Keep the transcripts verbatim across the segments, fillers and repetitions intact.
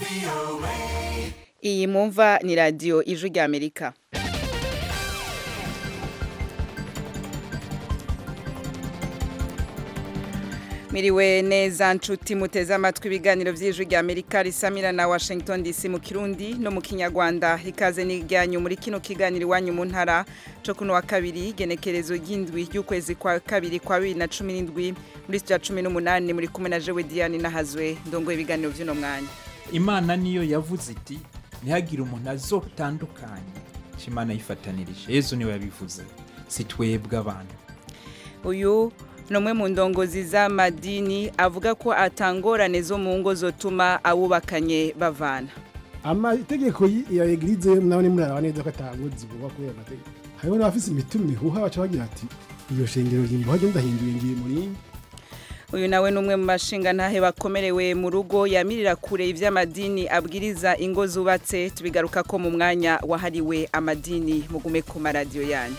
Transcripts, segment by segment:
Iyi mwumva ni radio Ijwi rya Amerika. Miriwe neza nshuti muteze amatwi ibiganiro vy'Ijwi rya Amerika risamira na Washington D C mu Kirundi no mu Kinyarwanda. Ikaze n'iryanyu muri kino kiganiro iwanyu mu ntara co kuno wa kabiri genekerezo ry'indwi y'ukwezi kwa kabiri kwa bibiri na cumi n'indwi muri sta cumi n'umunani muri kumwe na Jewe Diane Nahazwe ndongoye ibiganiro vy'uno mwanya. Imana niyo yavuze iti ntihagire umuntu azotandukanye Imana yifatanirije. Yesu niwe yabivuze si twebwe abantu. Uyu nomwe mu ndongozi z'amadini avuga ko atangorane zo mu ngo zotuma abubakanye bavana. Amategeko ya Eglise mnabone muraraba neza ko atangozi vuba ko ya mategeko. Hariho n'abafise imitima mihuha baca bagira ati iyo shengero ryimbo haje ndahinduye ngiye muri. Uyu nawe numwe mu mashinga ntahe bakomerewe mu rugo yamirira kure ivy'amadini abwiriza ingo zubatse. Tubigaruka ko mu mwanya wahariwe amadini mugume ku maradio yanyu.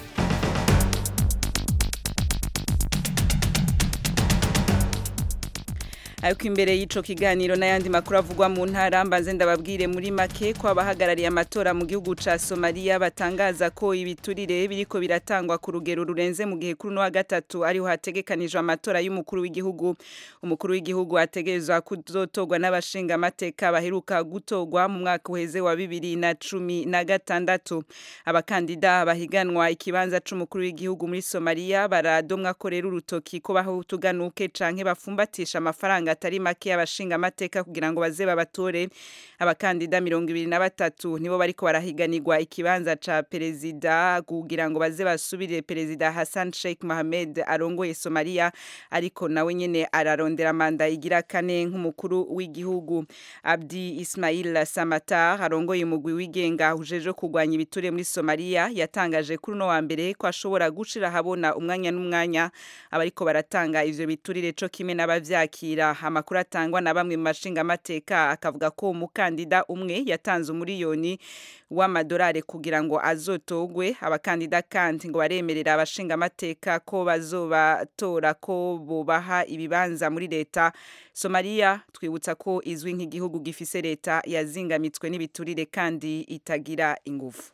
Ariko imbere y'ico kiganiro n'ayandi makuru avugwa mu ntara mbanze ndababwire muri make ko abahagarariye amatora mu gihugu ca Somalia batangaza ko ibiturire biriko biratangwa ku rugero rurenze mu gihe kuri no wa gatatu ariho hategekanijwe amatora y'umukuru w'igihugu. Umukuru w'igihugu ategerezwa kuzotogwa n'abashinga amateka baheruka gutogwa mu mwaka uheze wa bibiri na cumi na gatandatu. Abakandida bahiganwa ikibanza c'umukuru w'igihugu muri Somalia baradomwa ko rero urutoki ko baho tuganuke canke bafumbatisha amafaranga atari make y'abashinga amateka kugira ngo baze babatore. Abakandida mirongo ibiri na batatu nibo bariko barahiganirwa ikibanza ca perezida kugira ngo baze basubire perezida Hassan Sheikh Mohamed arongoye Somalia, ariko nawe nyene ararondera manda igira kane nk'umukuru w'igihugu. Abdi Ismail Samatar arongoye umugwi wigenga ujeje kugwanya ibiture muri Somalia yatangaje kuri no wa mbere ko ashobora gushira habona umwanya n'umwanya abariko baratanga ivyo biturire co kimwe n'abavyakira. Amakuru atangwa na bamwe mu mashinga amateka akavuga ko umukandida umwe yatanze umuriyoni w'amadolari kugira ngo azotogwe. Abakandida kandi ngo baremerera abashinga amateka ko bazobatora ko bubaha ibibanza muri leta. Somalia twibutsa ko izwi nk'igihugu gifise leta yazingamitswe n'ibiturire kandi itagira ingufu.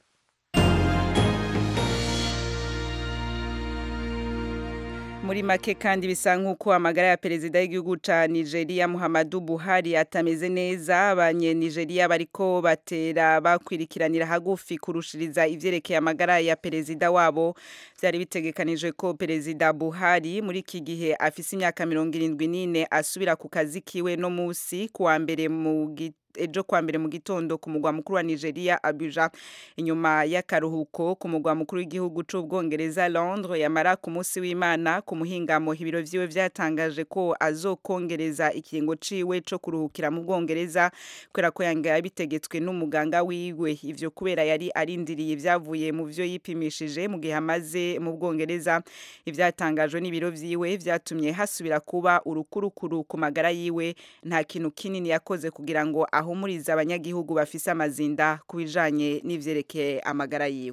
Muri make kandi bisa nkuko amagara ya perezida y'igihugu ca Nigeria Muhammadu Buhari atameze neza. Abanye Nigeria bariko batera bakwirikiranira hagufi kurushiriza ivyerekeye amagara ya perezida wabo. Vyari bitegekanijwe ko perezida Buhari muri iki gihe afise imyaka mirongo irindwi n'ine asubira ku kazi kiwe no musi kuwa mbere mu ejo kwa mbere mu gitondo ku mugwa mukuru wa Nigeria Abuja, inyuma y'akaruhuko ku mugwa mukuru w'igihugu c'Ubwongereza Londres. Yamara ku musi w'Imana ku muhingamo ibiro vyiwe vyatangaje ko azokongereza ikiringo ciwe co kuruhukira mu Bwongereza kwera ko yanga yabitegetswe n'umuganga wiwe. Ivyo kubera yari arindiriye vyavuye mu vyo yipimishije mu gihe amaze mu Bwongereza. Ivyatangajwe n'ibiro vyiwe vyatumye hasubira kuba urukurukuru ku magara yiwe. Nta kintu kinini yakoze kugira ngo ahumuriza abanyagihugu bafise amazinda kubijanye n'ivyerekeye amagara yiwe.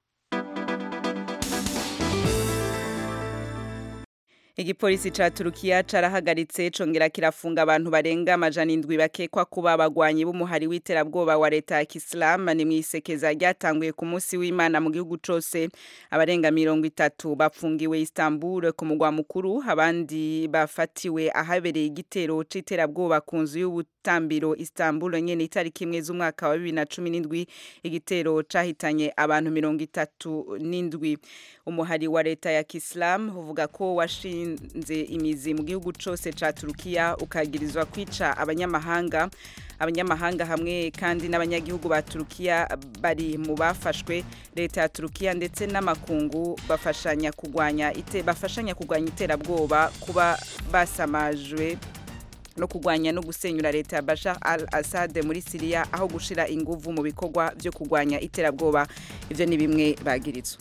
Igipolisi ca Turukiya carahagaritse congera kirafunga abantu barenga amajana indwi bakekwa kuba abagwanyi b'umuhari w'iterabwoba wa leta ya Islam. Ni mwisekeza ryatanguye ku munsi w'Imana mu gihugu cose. Abarenga mirongo itatu bapfungiwe Istanbul ku mugwa mukuru, abandi bafatiwe ahabereye igitero c'iterabwoba ku nzu y'ubutambiro Istanbul nyene itariki imwe z'umwaka wa bibiri na cumi n'indwi. Igitero cahitanye abantu mirongo itatu n'indwi. Umuhari wa leta ya Islam uvuga ko washinze imizi mu gihugu cose ca Turukiya ukagirizwa kwica abanyamahanga. Abanyamahanga hamwe kandi n'abanyagihugu ba Turukiya bari mu bafashwe. Leta ya Turukiya ndetse n'amakungu bafashanya kugwanya ite bafashanya kugwanya iterabwoba kuba basamajwe no kugwanya no gusenyura leta ya Bashar al-Assad muri Syria aho gushira inguvu mu bikorwa byo kugwanya iterabwoba. Ivyo ni bimwe bagirizwa.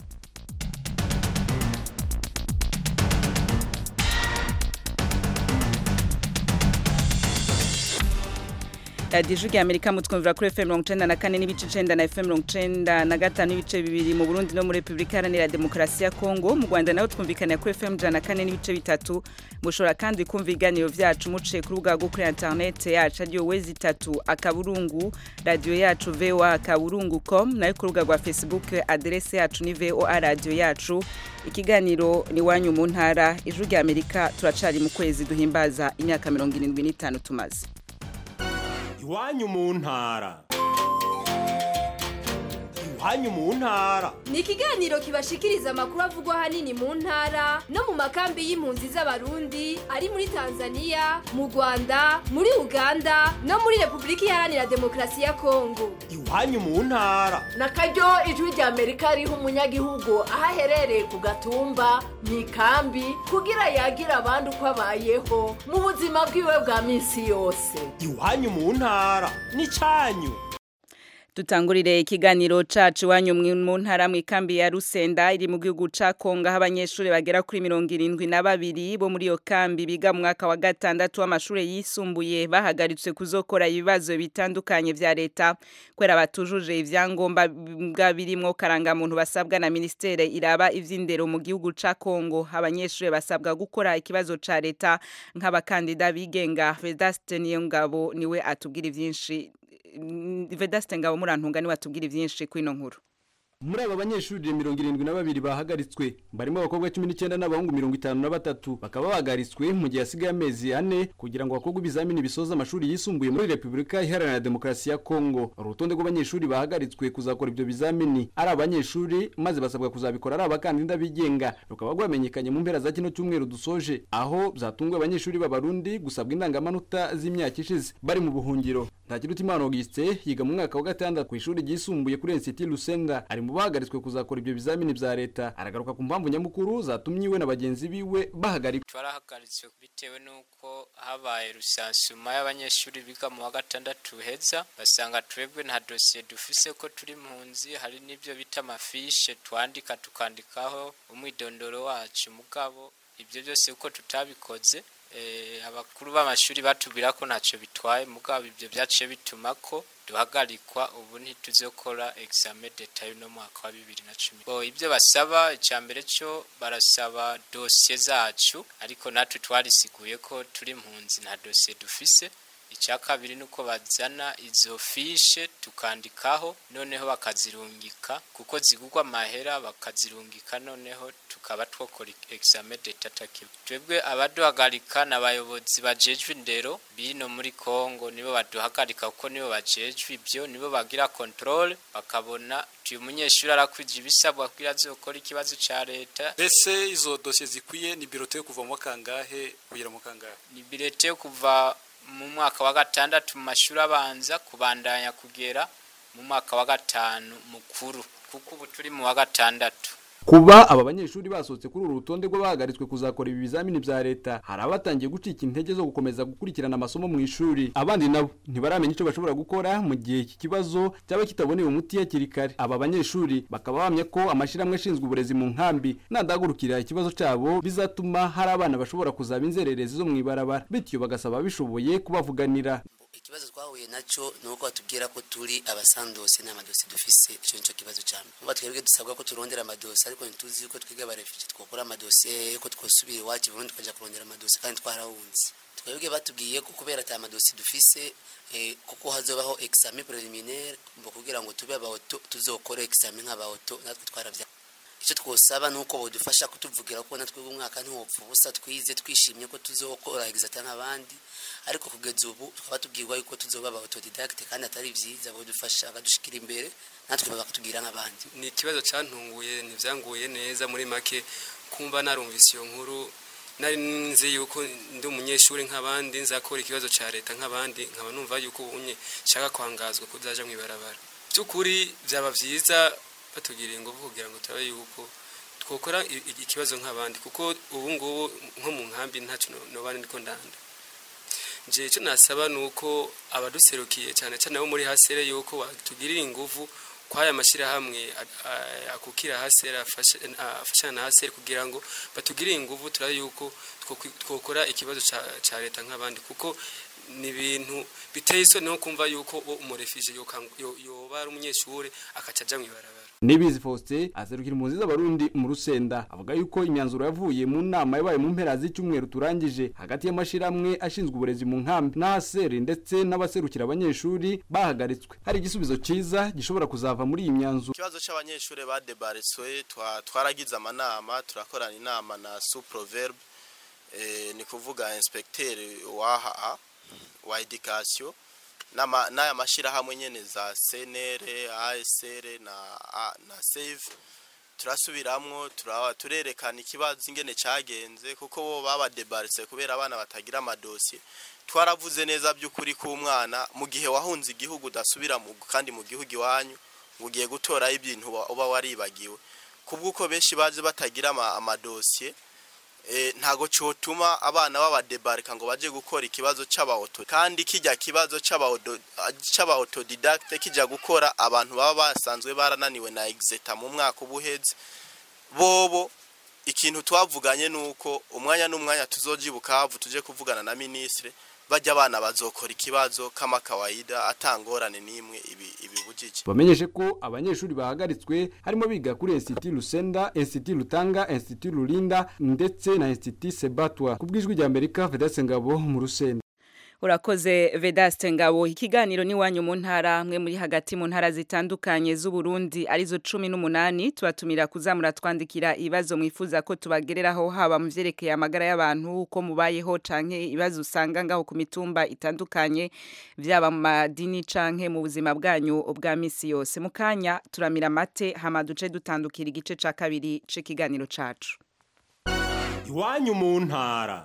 radiyo ijwi ry'Amerika mutwumvira kuri F M mirongo icenda na kane n'ibice icenda na F M mirongo icenda na gatanu n'ibice bibiri mu Burundi no muri Repubulika Iharanira Demokarasi ya Kongo. Mu Rwanda naho twumvikana kuri F M ijana na kane n'ibice bitatu. Mushobora kandi kumva ibiganiro vyacu muciye ku rubuga rwo kuri internet yacu ariyo wezi itatu akaburungu radio yacu V O A akaburungu com, nayo ku rubuga rwa Facebook adresse yacu ni V O A radio yacu. Ikiganiro ni wanyu mu ntara. Ijwi ry'Amerika turacari mu kwezi duhimbaza imyaka mirongo irindwi n'itanu tumaze. Iwanyu mu ntara. Iwanyu mu ntara ni ikiganiro kibashikiriza amakuru avugwa hanini mu ntara no mu makambi y'impunzi z'abarundi ari muri Tanzania, mu Rwanda, muri Uganda no muri Repubulika Iharanira Demokarasi ya Kongo. Iwanyu mu ntara nakaryo ijwi ry'Amerika riha umunyagihugu aho aherereye ku gatumba mu ikambi kugira yagira abandi uko abayeho mu buzima bwiwe bwa minsi yose. Iwanyu mu ntara ni canyu. Tutangurire ikiganiro cacu wanyu mu ntara mu ikambi ya Rusenda iri mu gihugu ca Kongo, abanyeshuri bagera kuri mirongo irindwi na babiri bo muri yo kambi biga mu mwaka wa gatandatu w'amashure yisumbuye bahagaritse kuzokora ibibazo bitandukanye vya leta kwera batujuje ivyangombwa birimwo karanga muntu basabwa na ministere iraba ivy'indero mu gihugu ca Kongo. Abanyeshuri basabwa gukora ikibazo ca leta nk'abakandida bigenga. Vedaste Niyongabo niwe atubwira ivyinshi. Vedaste Ngabo murantunga ni watubwira ivyinshi kwino nkuru. Muri aba banyeshuri mirongo irindwi na babiri bahagaritswe barimo abakobwa cumi n'icyenda n'abahungu mirongo itanu na batatu bakaba bahagaritswe mu gihe hasigaye amezi ane kugira ngo bakogwe ibizamini bisoza amashuri yisumbuye muri Repubulika Iharanira Demokarasi ya Kongo. Urutonde rw'abanyeshuri bahagaritswe kuzakora ibyo bizamini ari abanyeshuri maze basabwa kuzabikora ari abakandida bigenga, rukaba rwamenyekanye mu mpera za kino cyumweru dusoje aho byatunguye abanyeshuri b'abarundi gusabwa indangamanota z'imyaka ishize bari mu buhungiro. Ntakirutimana Auguste yiga mu mwaka wa gatandatu ku ishuri ryisumbuye kuri Institut Lusenda ari mu bahagaritswe kuzakora ibyo bizamini bya leta. Aragaruka ku mpamvu nyamukuru zatumye iwe na bagenzi biwe bahagarikwa. Twarahagaritswe bitewe nuko habaye rusansuma y'abanyeshuri biga mu wa gatandatu heza, basanga twebwe nta dossier dufise ko turi impunzi, hari n'ibyo bita amafishe twandika tukandikaho umwidondoro wacu, mugabo ibyo byose uko tutabikoze eh abakuru b'amashuri batubwira ko ntacyo bitwaye, mugabo ibyo byaciye bituma ko duhagarikwa. Ubu ntituzokora examen d'etat no mwaka wa bibiri na cumi. Bo ibyo basaba icyambere cyo barasaba dossier zacu, ariko natwe twarisiguye ko turi impunzi nta dossier dufise. Icyakabiri nuko bazana izo fishe tukandikaho noneho bakazirungika kuko zigugwa mahera, bakazirungika noneho tukaba twokora examen d'etat taki. Twebwe abaduhagarika n'abayobozi bajejwe indero bino muri Kongo, nibo baduhagarika kuko nibo bajejwe ibyo, nibo bagira control bakabona uyu munyeshuri arakwije ibisabwa kugira azokora ikibazo ca leta. Ese izo dossier zikwiye ni birote yo kuva mu kangahe kugira mu kangahe? Ni birote yo kuva mu mwaka wa gatandatu mu mashuri abanza kubandanya kugera mu mwaka wa gatanu mukuru, kuko ubu turi mu wa gatandatu. Kuba aba banyeshuri basohotse kuri uru rutonde rwo bahagaritswe kuzakora ibi bizamini bya leta, hari abatangiye gucika intege zo gukomeza gukurikirana amasomo mu ishuri. Abandi nabo ntibaramenya icyo bashobora gukora mu gihe iki kibazo cyaba kitaboneye umuti hakiri kare. Aba banyeshuri bakaba bamye ko amashiramwe ashinzwe uburezi mu nkambi nadagurukira ikibazo cyabo bizatuma hari abana bashobora kuzaba inzererezi zo mu ibarabara, bityo bagasaba bishoboye kubavuganira. Ikibazo twahuye naco nuko batubwira ko turi abasandose n'amadosi dufise. Ico nico kibazo cyane. Uba twebwe dusabwa ko turondera amadosi, ariko ntituzi yuko twiga barefije twokora amadosi ko twosubira iwacu Burundi tukaja kurondera amadosi kandi twarahunze. Twebwe batubwiye ko kubera ata amadosi dufise eh kuko hazobaho examen preliminaire mbo kugira ngo tube abahoto tuzokora examen nk'abahoto natwe twaravya. Icyo twosaba nuko bodufasha kutuvugira ko natwe umwaka ntihopfu busa twize twishimye ko tuzokora examen nk'abandi, ariko kugeza ubu tukaba tubwirwa yuko tuzoba aba autodidacte kandi atari byiza. Bodufasha badushikira imbere natwe bakatugira nk'abandi. Ni ikibazo cyantunguye nivyanguye neza muri make kumva narumvise iyo nkuru. Nari nzi yuko ndi umunyeshuri nk'abandi nzakora ikibazo ca leta nk'abandi, nkaba numva yuko unye shaka kwangazwa kuzaja mu ibarabara. Byukuri byaba vyiza batugira ingovu kugira ngo tabe yuko twokora ikibazo nk'abandi, kuko ubu ngubu nko mu nkambi ntacyo nobane ndiko ndanda. Je cyo nasaba nuko abaduserukiye cyane cyane abo muri hasere yuko batugirira inguvu kwaya mashira hamwe akukira hasere afashana na hasere kugira ngo batugirire inguvu turaye yuko twokora ikibazo ca leta nk'abandi, kuko ni ibintu biteye isoni no kumva yuko umurefije yoba ari umunyeshure akaca aja mwibarabara. Nibizi Faustin azerukira impunzi z'abarundi mu Rusenda avuga yuko imyanzuro yavuye mu nama yabaye mu mpera z'icyumweru turangije hagati y'amashiramwe ashinzwe uburezi mu nkambi n'aseri ndetse n'abaserukira abanyeshuri bahagaritswe hari igisubizo ciza gishobora kuzava muri iyi myanzuro. Ikibazo c'abanyeshuri badebaritswe twaragize amanama turakorana inama na Suproverb eh, ni kuvuga inspecteur waha wa education nama naya mashira hamwe nyene za C N R, A S R na na Save turasubiramwo turawa turerekana ikibazo ingene cagenze kuko bo baba debarse kubera abana batagira amadossier twaravuze neza by'ukuri ku mwana mu gihe wahunze igihugu dasubira mu kandi mu gihugu iwanyu ugiye gutora ibintu uba waribagiwe kubwuko benshi baje batagira amadossier Eh, ntago cyotuma abana babadebarika ngo baje gukora ikibazo c'abaauto kandi kijya kibazo c'abaauto c'abautodidacte kijya gukora abantu baba basanzwe barananiwe na exeta mu mwaka ubuheze bobo ikintu twavuganye nuko umwanya n'umwanya tuzojibuka havu tuje kuvugana na ministre bajya abana bazokora ikibazo kama kawaida atangorane nimwe ibi ibibujije. Bamenyeshe ko abanyeshuri bahagaritswe harimo biga kuri Institut Lusenda, Institut Lutanga, Institut Lulinda ndetse na Institut Sebatwa kubwijwi rya Amerika Vedaste Ngabo mu Rusenda. Urakoze Vedaste Ngabo. Ikiganiro ni wanyu mu ntara mwe muri hagati mu ntara zitandukanye z'u Burundi arizo cumi n'umunani tubatumira kuzamura twandikira ibibazo mwifuza ko tubagereraho haba mu vyerekeye amagara y'abantu uko mubayeho canke ibibazo usanga ngaho ku mitumba itandukanye vyaba mu madini canke mu buzima bwanyu bwa misi yose. Mukanya turamira mate hama duce dutandukira igice ca kabiri c'ikiganiro cacu. Iwanyu mu ntara.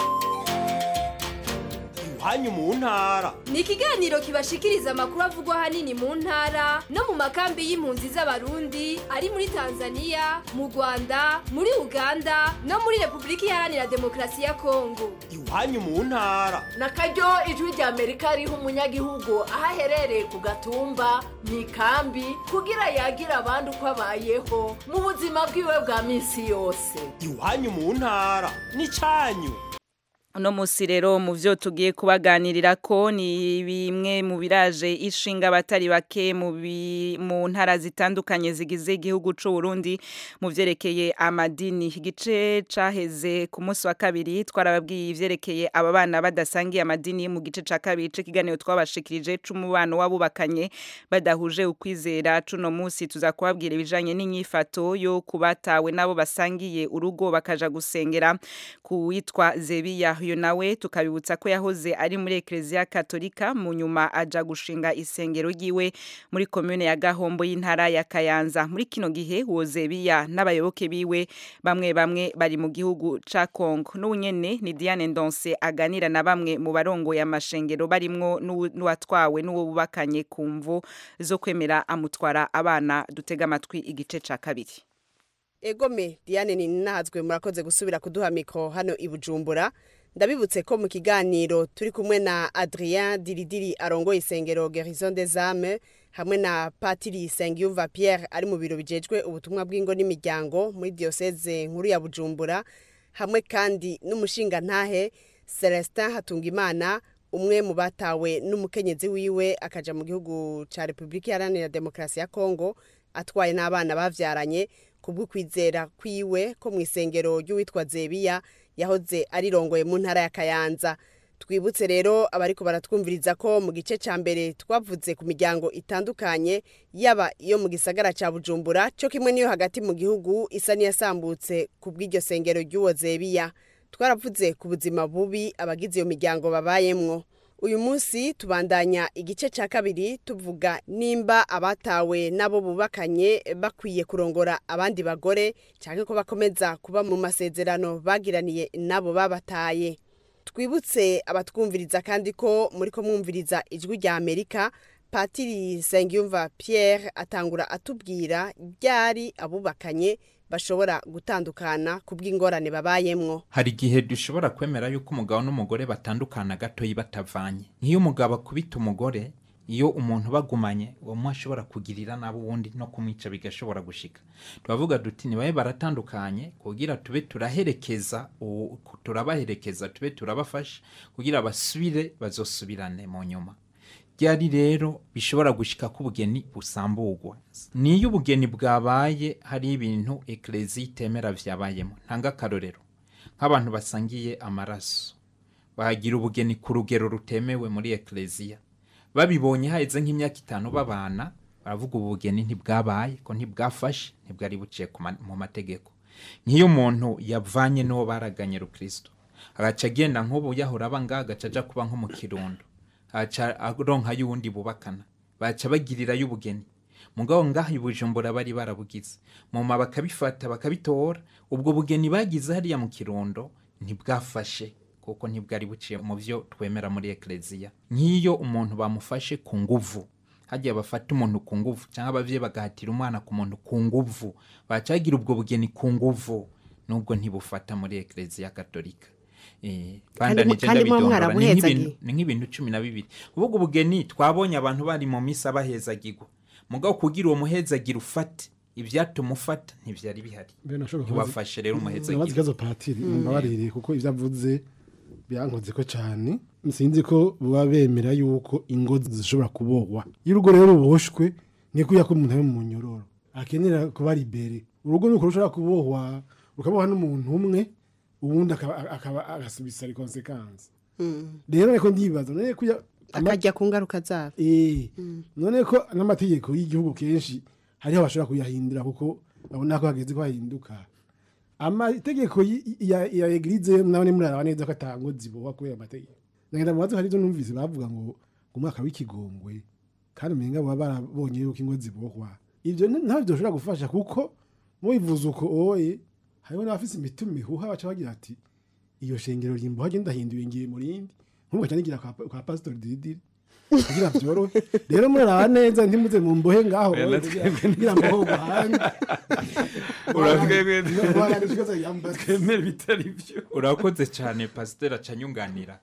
Hanyu mu ntara ni ikiganiro kibashikiriza amakuru avugwa hanini mu ntara no mu makambi y'impunzi z'abarundi ari muri Tanzania mu Rwanda muri Uganda no muri Republika Iharanira Demokarasi ya Kongo. Iwanyu mu ntara nakaryo ijwi rya Amerika riho umunyagihugu ahaherereye ku gatumba mu ikambi kugira yagira abandi uko abayeho mu buzima bwiwe bwa misi yose. Iwanyu mu ntara ni canyu. Uno musi rero mu vyo tugiye kubaganirira ko ni bimwe mu biraje ishinga batari bake mu mu ntara zitandukanye zigize igihugu c'u Burundi mu vyerekeye amadini. Igice caheze ku munsi wa kabiri twarababwiye ivyerekeye aba bana badasangiye amadini mu gice ca kabiri c'ikiganiro twabashikirije c'umubano wabubakanye badahuje ukwizera. Cuno musi tuzakubabwira ibijanye n'inyifato yo kubatawe nabo basangiye urugo bakaja gusengera ku witwa Zebiya. Uyu nawe tukabibutsa ko yahoze ari muri Ecclesia Katolika mu nyuma aja gushinga isengero ryiwe muri commune ya Gahombo y'intara ya Kayanza. Muri kino gihe Wozebiya n'abayoboke biwe bamwe bamwe bari mu gihugu ca Kongo. N'unyene ni Diane Ndonse aganira na bamwe mu barongo ya mashengero barimwo n'uwatwawe n'uwo bubakanye kumvo zo kwemera amutwara abana. Dutega amatwi igice ca kabiri. Egome Diane ni nazwe murakoze gusubira kuduha mikro hano i Bujumbura. Ndabibutse ko mu kiganiro turi kumwe na Adrien Diridiri arongoye isengero Guérison des Âmes hamwe na Patiri Sengiyumva Pierre ari mu biro bijejwe ubutumwa bw'ingo n'imiryango muri diocese nkuru ya Bujumbura hamwe kandi n'umushinga ntahe Celestin Hatungimana umwe mu batawe n'umukenyezi wiwe akaja mu gihugu ca Republika Iharanira Demokarasi ya Kongo atwaye n'abana bavyaranye kubwo kwizera kwiwe ko mu isengero ry'uwitwa Zebiya yahoze arirongoye mu ntara ya Kayanza. Twibutse rero abariko baratwumviriza ko mu gice ca mbere twavuze ku miryango itandukanye yaba iyo mu gisagara ca Bujumbura cyo kimwe niyo hagati mu gihugu isa niyasambutse ku bw'iryo sengero ry'uwo Zebiya. Twaravuze ku buzima bubi abagize iyo miryango babayemwo. Uyu munsi tubandanya igice ca kabiri tuvuga nimba abatawe nabo bubakanye bakwiye kurongora abandi bagore canke ko bakomeza kuba mu masezerano bagiraniye nabo babataye. Twibutse abatwumviriza kandi ko muri ko mwumviriza ijwi rya Amerika. Patiri Sengiyumva Pierre atangura atubwira byari abubakanye bashobora gutandukana kubw'ingorane babayemwo. Hari gihe dushobora kwemera yuko umugabo n'umugore batandukana gato yibatavanye. Nk'iyo umugabo akubita umugore iyo umuntu bagumanye uwo mwe ashobora kugirira nabo uwundi no kumwica bigashobora gushika turavuga duti nibaye baratandukanye kugira tube turaherekeza turabaherekeza tube turabafasha kugira basubire bazosubirane mu nyuma ryari rero bishobora gushika ko ubugeni busamburwa niyo ubugeni bwabaye hari ibintu eklezia itemera vyabayemo ntanga karorero nk'abantu basangiye amaraso bahagira ubugeni ku rugero rutemewe muri eklezia babibonye haheze nk'imyaka itanu babana baravuga ubu bugeni ntibwabaye ko ntibwafashe ntibwari buciye mu mategeko nk'iyo umuntu yavanye n'uwo baraganye rukristo agaca agenda nk'ubu yahora aba ngaha agaca aja kuba nko mu kirundo agaca aronka y'uwundi bubakana baca bagirirayo ubugeni mugabo ngaha i Bujumbura bari barabugize muma bakabifata bakabitora ubwo bugeni bagize hariya mu kirundo ntibwafashe kuko ntibwari buciye mu byo twemera muri eklezia nk'iyo umuntu bamufashe ku nguvu hagiye bafata umuntu ku nguvu cyangwa abavye bagahatira umwana ku muntu ku nguvu bacagira ubwo bugeni ku nguvu nubwo ntibufata muri eklezia katolika eh bandanije ndabidondora ni nk'ibintu cumi na bibiri ubwo ubugeni twabonye abantu bari mu misa bahezagirwa mugabo kugira uwo muhezagira ufate ivyatuma ufata ntivyari bihari wafashe rero umuhezagira nabazi kazo patiri mbabarire kuko ivyavuze byankoze ko cyane sinzi ko baba bemera yuko ingo zishobora kubohwa iyo urugo rero ruboshwe niko yako umuntu ari mu nyororo akenera kuba libere urugo nuko rushobora kubohwa rukabohwa n'umuntu umwe ubundi akaba agasubisa consequences rero niko ndibaza none ko akajya ku ngaruka zabo eh none ko n'amategeko y'igihugu kenshi hariho bashobora kuyahindura kuko babona ko hageze ko hahinduka amategeko ya ya eglise mnabone murara neza ko atango zibowa kubera amategeko ngenda mubazo hari zo numvise bavuga ngo umwaka w'ikigongwe kandi umenga baba barabonye yuko ingo zibohwa ivyo ntabwo byoshobora gufasha kuko mubivuze uko oye hariho n'abafise imitima mihuha baca bagira ati iyo shengero ryimboha genda hinduye ngiye muri indi nkuko cyanigira kwa, kwa pastor Didi kugira byorohe rero murara neza ntimuze mu mbohe ngaho kugira ngo ho bahanga urakoze cyane pastor acanyunganira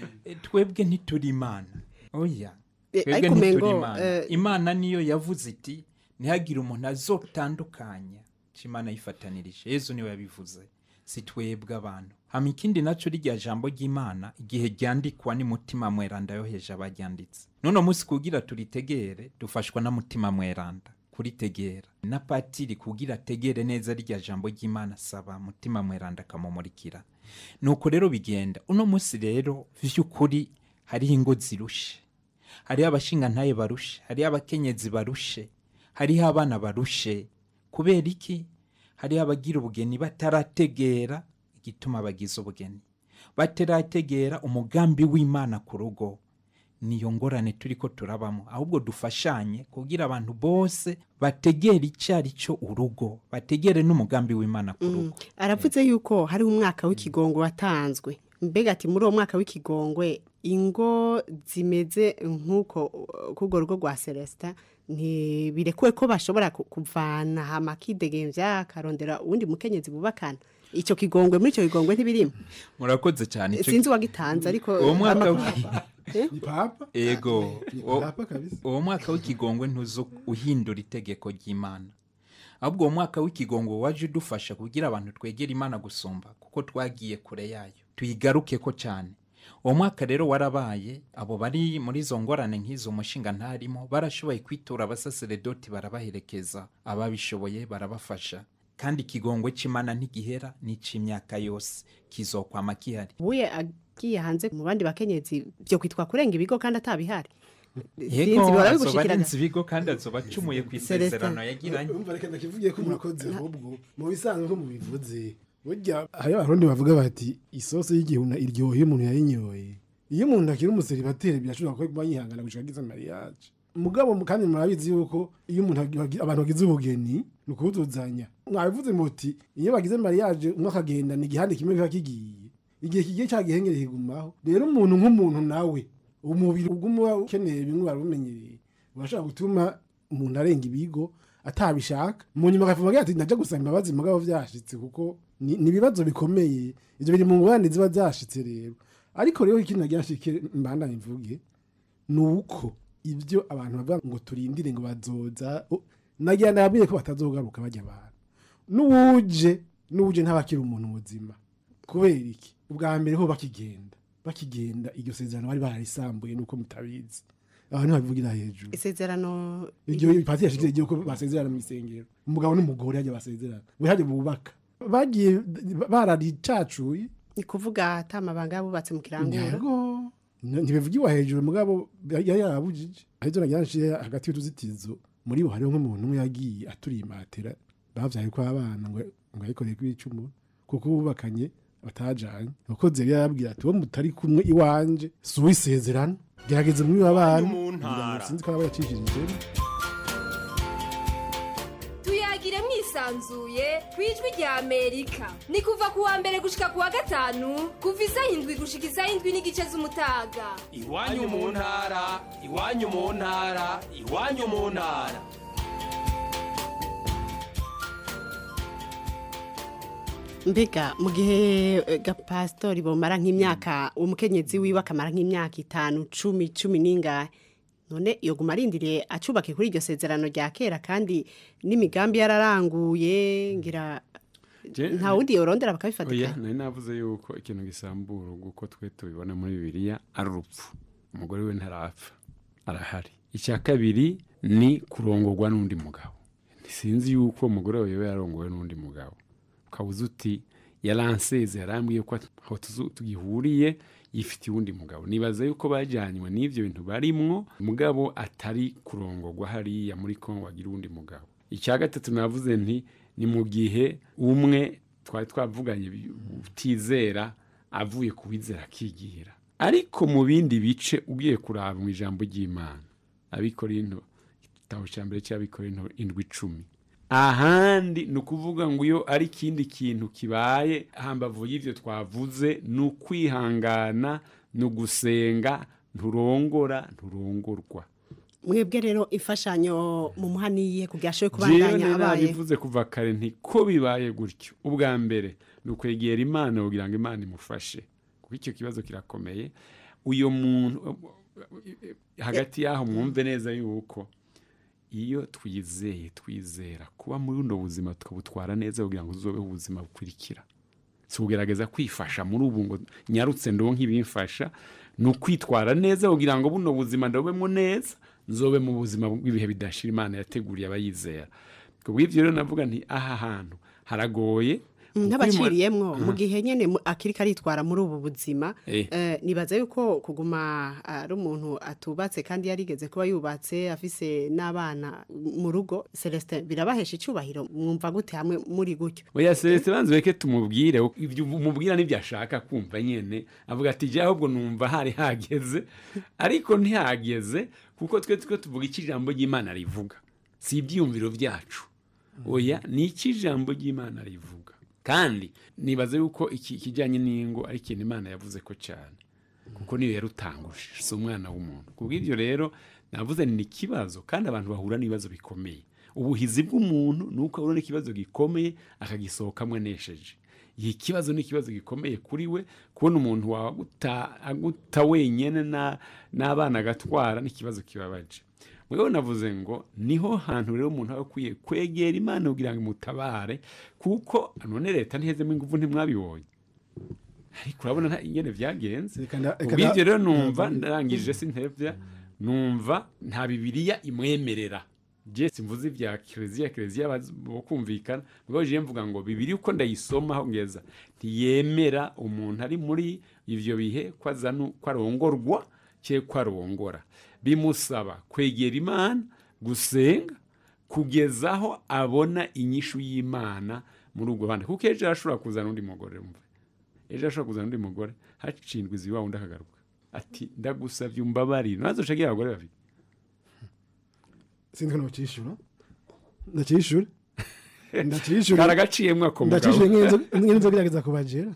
twebwe ntituri imana oya twebwe ntituri imana imana niyo yavuze iti ntihagire umuntu azotandukanya Imana yifatanirije Yesu niwe yabivuze si twebwe abantu hama ikindi naco rijya jambo ry'Imana igihe ryandikwa ni mutima mweranda yoheje abaryanditse none musi kugira turitegere dufashwa na mutima mweranda kuritegera na patiri kugira tegere neza rijya jambo ry'Imana saba mutima mweranda kamumurikira nuko rero bigenda uno musi rero vy'ukuri hari ingo zirushe hari abashinga ntaye barushe hari abakenyezi barushe hari abana barushe kubera iki hari abagira ubugeni batarategera igituma bagize ubugeni batarategera umugambi w'Imana ku rugo niyo ngorane turiko turabamo ahubwo dufashanye kugira abantu bose bategera icyari cyo urugo bategere n'umugambi w'Imana ku rugo mm. aravuze yuko hari umwaka w'ikigongo watanzwe mbega ati muri uwo mwaka w'ikigongwe ingo zimeze nkuko kugo rugo rwa Celestin ni birekwe ko bashobora kuvana hamakidegemvya karondera undi mukenyezi bubakana ico kigongwe muri ico kigongwe ntibirimo murakoze cyane sinzi wagitanze ariko uwo mwaka ni papa ego uwo mwaka w'ikigongwe ntuzo uhindura itegeko ry'Imana ahubwo uwo mwaka w'ikigongwe waje dufasha kugira abantu twegera Imana gusumba kuko twagiye kure yayo tuyigaruke ko cyane uwo mwaka rero warabaye abo bari muri zo ngorane nk'izo umushinga ntarimo barashoboye kwitura abasaseredoti barabaherekeza ababishoboye barabafasha kandi ikigongwe c'Imana ntigihera n'ic'imyaka yose kizokwama kihari buye agiye hanze mu bandi bakenyezi byo kwitwa kurenga ibigo kandi atabihari yego azobarinzi bigo kandi azobacumuye kwisezerano yagiranye umva reka ndakivugiye ko murakoze ahubwo mu bisanzwe ko mubivuze burya hari abarundi bavuga bati isose y'igihuna iryoheye umuntu yayinyoye iyo umuntu akiri umuseribateri birashobora ko kuba yihangana gushaka giza mariage mugabo kandi murabizi yuko iyo umuntu abantu bagize ubugeni nukuzuzanya mwabivuze muti iyo bagize mariage umwe akagenda ni gihande kimwe biba kigiye igihe kigiye cyagihengere higumaho rero umuntu nk'umuntu nawe umubiri ugumwa ukeneye bimwe barumenyereye urashaka gutuma umuntu arenga ibigo atabishaka mu nyuma akavuga ati ndaje gusaba imbabazi mugabo vyashitse kuko ni bibazo bikomeye ivyo biri mu ngwani ziba zashitse rero ariko rero ikintu nagira shike mbanda nivuge nuko ibyo abantu bavuga ngo turindire ngo bazoza nagira nabwiye ko batazogaruka bajya abantu n'uje n'uje ntabakira umuntu muzima kubera iki ubwa mbere ho bakigenda bakigenda iryo sezerano bari bararisambuye nuko mutabizi abantu babivugira hejuru isezerano iryo pati yashikije iryo ko basezerana mu isengero umugabo n'umugore yaje basezerana we haje bubaka bagiye bararicacuye ni kuvuga atamabanga yabubatse mu kirangura ntibivugiwa hejuru mugabo yari yarabujije ahito nagiranshije hagati y'utuzitizo muri bo hariho nk'umuntu umwe yagiye aturimatera bavyaye ko abana ngo ngo ayikoreye kw'icumu kuko bubakanye batajanye ukoze yari yarabwira ati wo mutari kumwe iwanje si uwisezerano gerageze muri abana sinzi ko aba yacishije tuyagire mwisanzuye kwijwi rya Amerika ni kuva kuwa mbere gushika kuwa gatanu kuva isaha indwi gushika isaha indwi n'igice z'umutaga iwanyu mu ntara iwanyu mu ntara iwanyu mu ntara mbega mu gihe gapasitori bomara nk'imyaka umukenyezi wiwe akamara nk'imyaka itanu cumi cumi n'ingahe none iyo guma arindiriye acubake kuri iryo sezerano rya kera kandi n'imigambi yararanguye ngira nta wundi yorondera bakabifatika oya nari navuze yuko ikintu gisambura uko twe tubibona muri bibiliya ari urupfu umugore we ntarapfa arahari icya kabiri ni kurongorwa n'undi mugabo sinzi yuko umugore we yarongowe n'undi mugabo ukabuze uti yaranseze yarambwiye ko aho tugihuriye yifitiye undi mugabo nibaza yuko bajyanywe n'ivyo bintu barimwo mugabo atari kurongorwa hariya muri Kongo agira undi mugabo icya gatatu navuze nti ni mu gihe umwe twari twavuganye utizera avuye kubizera akigira ariko mu bindi bice ugiye kuraba mu ijambo ry'Imana abikorinto igitabo cya mbere cy'abikorinto indwi icumi ahandi ni ukuvuga ngo iyo ari ikindi kintu kibaye hambavu y'ivyo twavuze ni ukwihangana ni ugusenga nturongora nturongorwa mwebwe rero imfashanyo mu muhaniye kugira ashobe kubandanya abaye bivuze kuva kare nti ko bibaye gutyo ubwa mbere ni ukwegera Imana kugira ngo Imana imufashe kuko icyo kibazo kirakomeye uyo muntu hagati yaho mwumve neza yuko iyo twizeye twizera kuba muri buno buzima tukabutwara neza kugira ngo uzobe ubuzima bukurikira si ugerageza kwifasha muri ubu ngo nyarutse ndonke ibimfasha ni ukwitwara neza kugira ngo buno buzima ndabemo neza nzobe mu buzima bw'ibihe bidashira Imana yateguriye abayizera kubwo ivyo rero navuga nti aha hantu haragoye nk'abaciriyemwo mu gihe nyene akiri karitwara muri ubu buzima nibaza yuko kuguma ari umuntu atubatse kandi yarigeze kuba yubatse afise n'abana mu rugo Celestin birabahesha icubahiro mwumva gute hamwe muri gutyo oya Celestin banze beke tumubwire ivyo umubwira n'ivyo ashaka kumva nyene avuga ati je ahubwo numva hari hageze ariko ntihageze kuko twe twe tuvuga ikijambo ry'Imana rivuga si ibyumviro byacu oya ni ikijambo ry'Imana rivuga kandi nibaze yuko iki kijanye n'ingo ari ikintu Imana yavuze ko cyane kuko niyo yarutanguje si umwana w'umuntu kubw'ivyo rero navuze ni ikibazo kandi abantu bahura n'ibibazo bikomeye ubuhizi bw'umuntu nuko abona ikibazo gikomeye akagisohokamwe nesheje iyi kibazo ni ikibazo gikomeye kuri we kubona umuntu waguta aguta wenyene na n'abana gatwara n'ikibazo kibabaje mwewe navuze ngo niho hantu rero umuntu akwiye kwegera Imana kugira ngo imutabare kuko none leta ntihezemo ingufu ntimwabibonye ariko urabona ingene vyagenze ubw'ivyo rero numva ndarangije sintevya numva nta bibiliya imwemerera je simvuze vya Kiliziya Kiliziya bakumvikana mugabo je mvuga ngo bibiliya uko ndayisoma aho ngeza ntiyemera umuntu ari muri ivyo bihe kwazanu kwarongorwa cye kwarongora bimusaba kwegera Imana gusenga kugezaho abona inyishu y'Imana muri ubwo bandi kuko ejo ashobora kuzana undi mugore umva ejo ashobora kuzana undi mugore hacindwa izi wawe ndakagaruka ati ndagusavye umbabarire nazo shagira abagore babiri sinzi no cishura ndacishura ndacishura karagaciyemwe ko mugabo ndacishura ngenzo ngenzo gerageza kubajera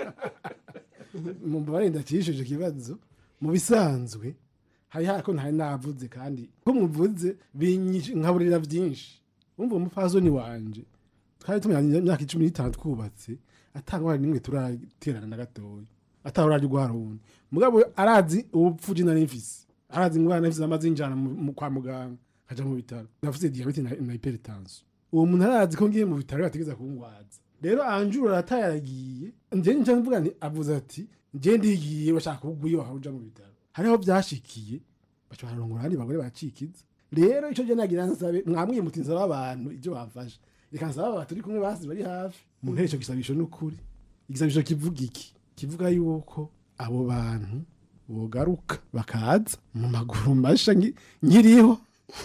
mu mbare ndacishije kibazo mu bisanzwe hari hako ntari navuze kandi ko muvuze nkaburira byinshi umva umupfazoni wanje twari tumenya imyaka icumi n'itanu twubatse atangwa nimwe turaterana na gatoya atahora ryo guharuna mugabo arazi ubupfuji nari mfise arazi ingwara ifite amazi injana mu kwa muganga kaja mu bitaro navuze diabete na, na hypertension uwo muntu arazi ko ngiye mu bitaro bategeza kungwaza rero anjura atayaragiye nje nje mvuga ni avuze ati nje ndigiye bashaka kugwiyo haruja mu bitaro hariho byashikiye bacho barongora ari bagore bacikiza rero ico je nagira nsabe mwamwiye mutinza abantu ibyo bafashe reka nsaba baturi kumwe basi bari hafi mu nterecho gisabisho n'ukuri igisabisho kivuga iki kivuga yuko abo bantu bogaruka bakaza mu maguru masha nkiriho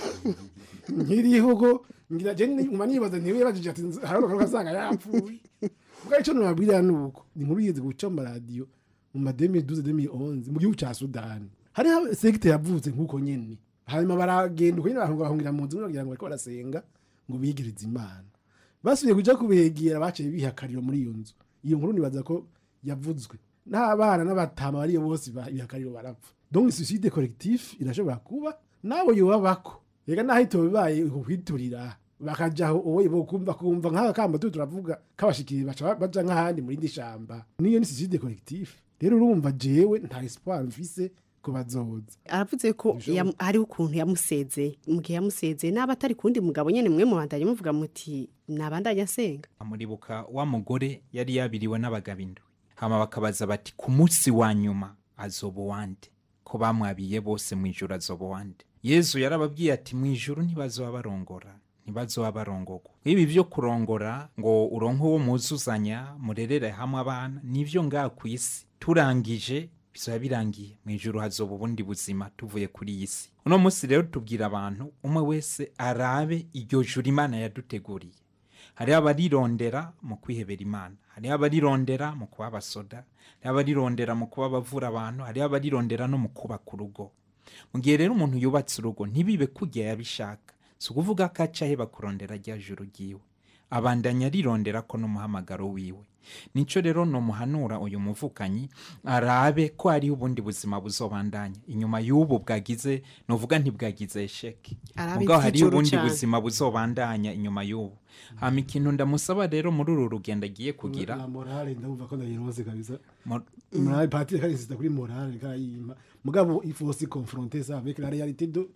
nkiriho ko ngira je nibaza niwe bajije ati hano kasanga yapfuye ubwo ico nababwira nuko ni nkuru yize guca mu radio mu ma deux mille douze deux mille onze mu gihugu ca Sudan hari secte yavutse nkuko nyene hanyuma baragenda uko nyene abantu bahungira mu nzu kugira ngo bariko barasenga ngo bigirize Imana basubiye kuja kubegera baciye bihakariro muri iyo nzu iyo nkuru nibaza ko yavuzwe n'abana n'abatama bari bose bihakariro barapfa donc suicide collectif irashobora kuba nabo yobabako yega nahito bibaye kwiturira bakajaho owe bo kumva kumva nk'aka kamba tu turavuga kabashikiri baca baja nk'ahandi muri ndishamba niyo ni suicide collectif rero urumva jewe nta espoir mfise kubazoza aravuze ko hari ukuntu yamuseze mu gihe yamuseze n'abatari kundi mugabo nyene mwe muhandanye muvuga muti nabandanya asenga amuribuka wa mugore yari yabiriwe n'abagabindo hama bakabaza bati ku munsi wa nyuma azobo wande ko bamwabiye bose mu ijuru azobo wande Yesu yarababwiye ati mu ijuru ntibazoba barongora ntibazoba barongogwa ibi byo kurongora ngo uronko wo muzuzanya murerere hamwe abana nivyo ngaha ku isi turangije bizoba birangiye mu ijuru hazoba ubundi buzima tuvuye kuri iyi si uno munsi rero tubwira abantu umwe wese arabe iryo juru Imana yaduteguriye hari abarirondera mu kwihebera Imana hari abarirondera mu kuba abasoda hari abarirondera mu kuba bavura abantu hari abarirondera no mu kubaka urugo mu gihe rero umuntu yubatse urugo ntibibe kujya yabishaka si ukuvuga ko aca heba kurondera rya juru ryiwe abandanya arirondera ko n'umuhamagaro wiwe nico rero no muhanura uyu muvukanyi arabe ko ari ubundi buzima buzobandanya inyuma y'ubu bwagize novuga ntibwagize esheke ubwo hari ubundi buzima buzobandanya inyuma y'ubu hama ikintu ndamusaba rero muri uru rugendo agiye kugira la morale ndumva ko ndayironse kabisa morale partie kandi sita kuri morale kayima mugabo il faut aussi confronter ça avec la réalité de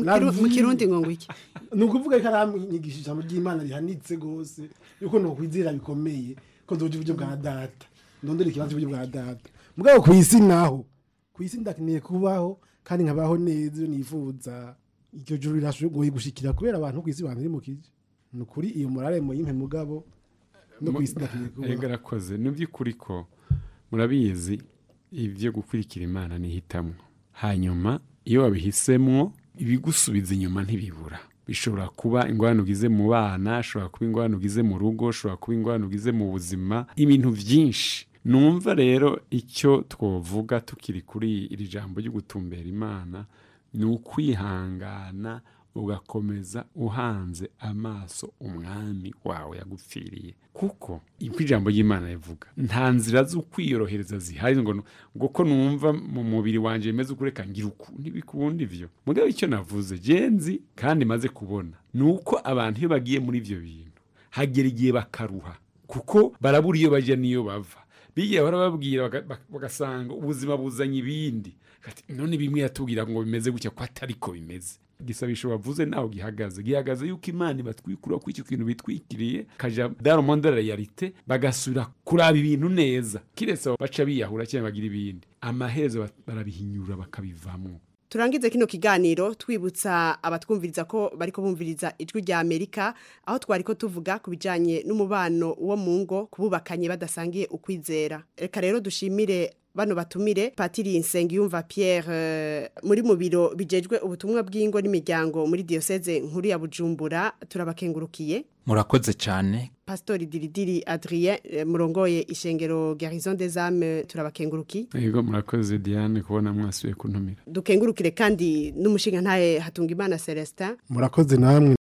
mu kirundi ngo ngwiki nukuvuga karamyigisha mu ry'Imana rihanitse gose yuko no kwizera bikomeye ko ndoje uburyo bwa data ndondera ikibanza uburyo bwa data mugabo ku isi naho ku isi ndakeneye kubaho kandi nkabaho neza nifuza icyo juru rirashoboye gushikira kubera abantu ku isi bantu mu kije nukuri iyo morale mu yimpe mugabo no ku isi ndakeneye kubaho ega rakoze n'ubyukuri ko murabizi ibyo gukurikira Imana nihitamwe hanyuma iyo wabihisemwo ibigusubiza inyuma ntibibura bishobora kuba ingwano ugize mu bana ashobora kuba ingwano ugize mu rugo ashobora kuba ingwano ugize mu buzima ibintu byinshi numva rero icyo twovuga tukiri kuri iri jambo ryo gutumbera Imana ni ukwihangana ugakomeza uhanze amaso umwami wawe yagupfiriye kuko ibyo ijambo ry'Imana rivuga nta nzira zo kwiyorohereza zihari ngo ngo ko numva mu mubiri wanje meze ukureka ngira uku ntibikundi ivyo mugabo icyo navuze genzi kandi maze kubona nuko abantu iyo bagiye muri ivyo bintu hagera igihe bakaruha kuko barabura iyo baje niyo bava bigiye barababwira bagasanga ubuzima buzanye ibindi none bimwe yatubwira ngo bimeze gutya ko atari ko bimeze gisabisho bavuze naho gihagaze gihagaze yuko Imana batwikura ku icyo kintu bitwikiriye kaja dans le monde de la réalité bagasura kuraba ibintu neza kiretse baca biyahura cyane bagira ibindi amaherezo barabihinyura bakabivamo. Turangize kino kiganiro twibutsa abatwumviriza ko bariko bumviriza ijwi rya Amerika aho twariko tuvuga kubijanye n'umubano wo mu ngo kububakanye badasangiye ukwizera. Reka rero dushimire bano batumire Patiri Nsengiyumva Pierre uh, muri mu biro bijejwe ubutumwa bw'ingo n'imiryango muri diocese nkuru ya Bujumbura turabakengurukiye. Murakoze cyane. Pastori Diridiri Adrien murongoye ishengero Guérison des âmes turabakenguruki. Yego murakoze Diane kubona mwasuye kuntumira. Dukengurukire kandi n'umushinga ntaye Hatungimana Celestin. Murakoze namwe.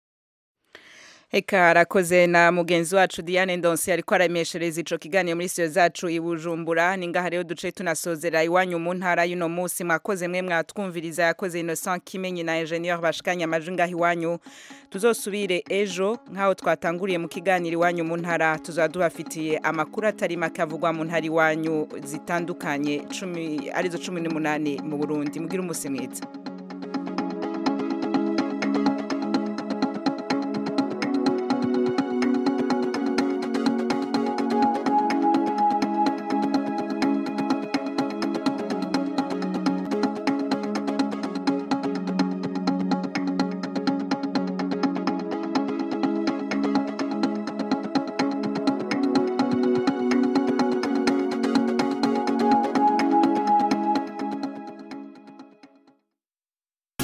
Eka arakoze na mugenzi wacu Diane Ndonsi ariko arameshereza ico kiganiro muri studio zacu i Bujumbura ningaha rero duce tunasozera iwanyu mu ntara y'uno munsi mwakoze mwe mwatwumviriza yakoze Innocent Kimenyi na Engineer bashikanya amajwi ngaha iwanyu tuzosubire ejo nkaho twatanguriye mu kiganiro iwanyu mu ntara tuzadubafitiye amakuru atari makavugwa mu ntara iwanyu zitandukanye cumi arizo cumi n'umunani mu Burundi mugira umusi mwiza.